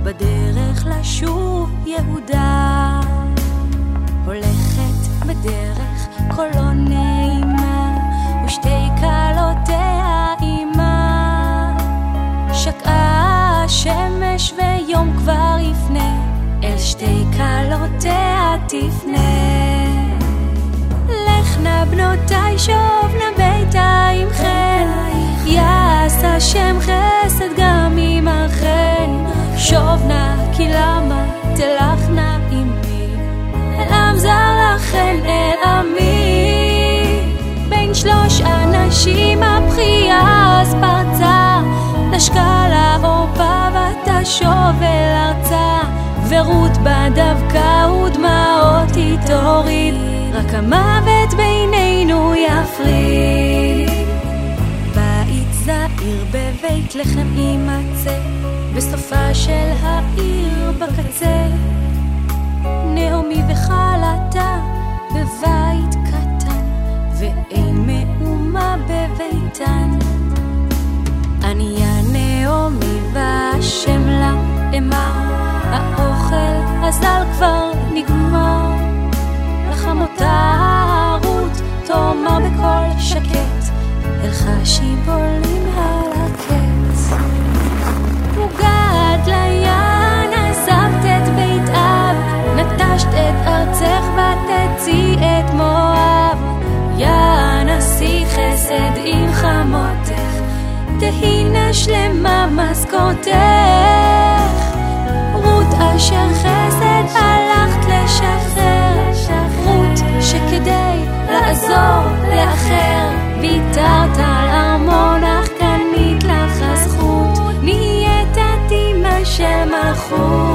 בדרך לשוב יהודה, הולכת בדרך קולו נעימה, ושתי קלותיה אימה. שקעה השמש ויום כבר יפנה, אל שתי קלותיה תפנה. לכנה בנותיי שובנה ביתה עמכן, יעש השם חסד גם עמכן. שובנה כי למה תלכנה עמי, אל עם זר לכן אל עמי. בין שלוש אנשים הבכייה אז פרצה, נשקה לה עורפה ותשוב אל ארצה. ורות בה דווקא ודמעות היא תוריד, רק המוות בינינו יפריד. בית זעיר בבית לחם יימצא, בסופה של העיר בקצה. נעמי וחלתה בבית קטן, ואין מאומה בביתן. עניה נעמי והשם לה אמר, האוכל הזל כבר נגמר. לחמותה רות תאמר בקול שקט, אל חשיבולים על הקץ. מוגעת ליין עזבת את בית אב, נטשת את ארצך ותציא את מואב. יא נשיא חסד עם חמותך, תהינה שלמה משכורתך. רות אשר חסד הלכת לשחרר, רות שכדי לעזור לאחר, ויתרת על ארמון אך קנית לך הזכות, נהיית אימא של מלכות.